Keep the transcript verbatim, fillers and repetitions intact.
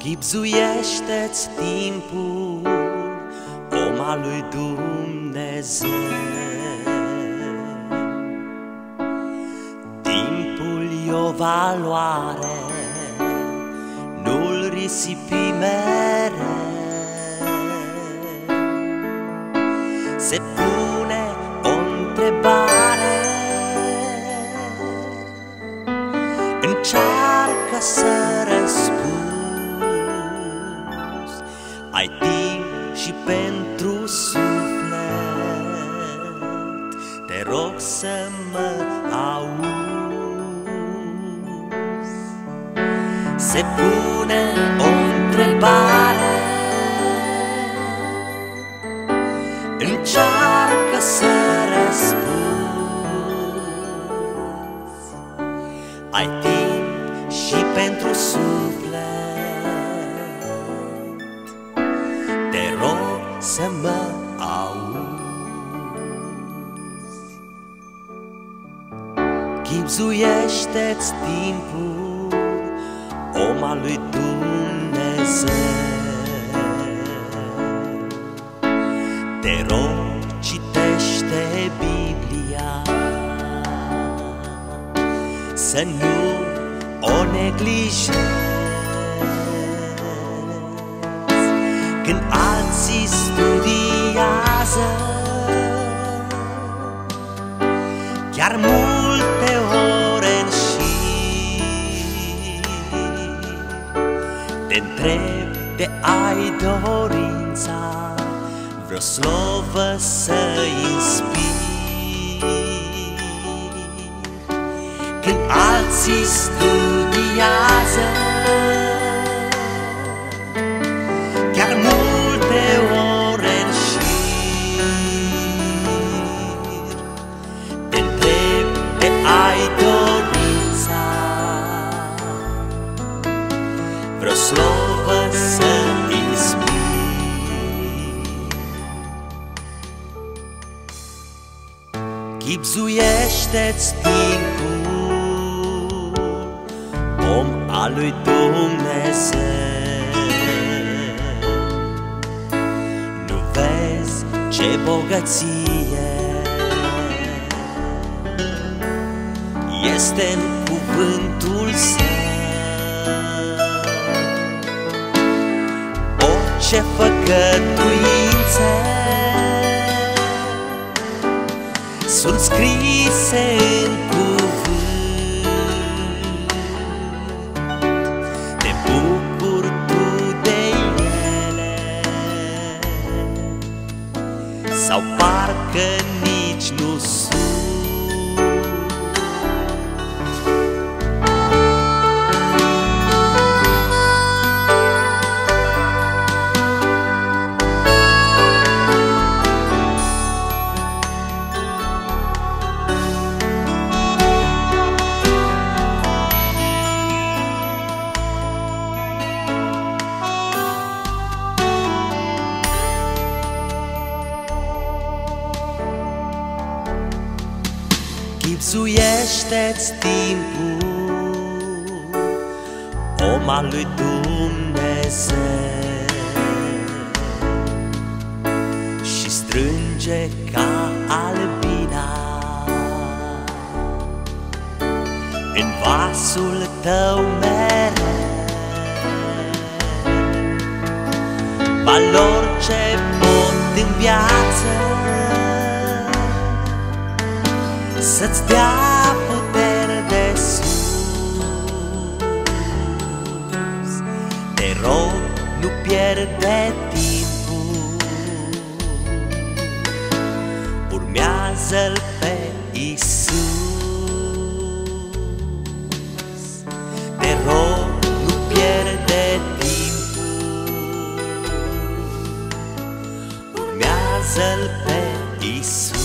Chipzuiește-ți timpul, om al lui Dumnezeu. Timpul e o valoare, nu-l risipi mereu. Se pune o întrebare, încearcă să răspunzi. Ai timp și pentru suflet, te rog să mă auzi. Se pune o întrebare, încearcă să răspunzi. Ai timp și pentru suflet, te rog să mă auzi. Chipzuiește-ți timpul, om al lui Dumnezeu. Te rog, citește Biblia, să nu o neglijezi. Când alții studiază, chiar multe ore în șir, te întreb de ai dorința vreo slovă să inspiri. Când alții studiază, chiar multe ore în șir, te întreb de ai dorința vreo slovă să inspiri. Chipzuiește-ți timpul, om al lui Dumnezeu. Nu vezi ce bogăție este în cuvântul Său? Orice făcătuințe sunt scrise în cuvânt. Te bucuri tu de ele sau parcă nici nu sunt? Chipzuiește-ți timpul, om al lui Dumnezeu, și strânge ca albina în vasul tău mereu valori ce pot în viață să-ți dea putere de sus. Te rog, nu pierde timpul, urmează-L pe Iisus. Te rog, nu pierde timpul, urmează-L pe Iisus.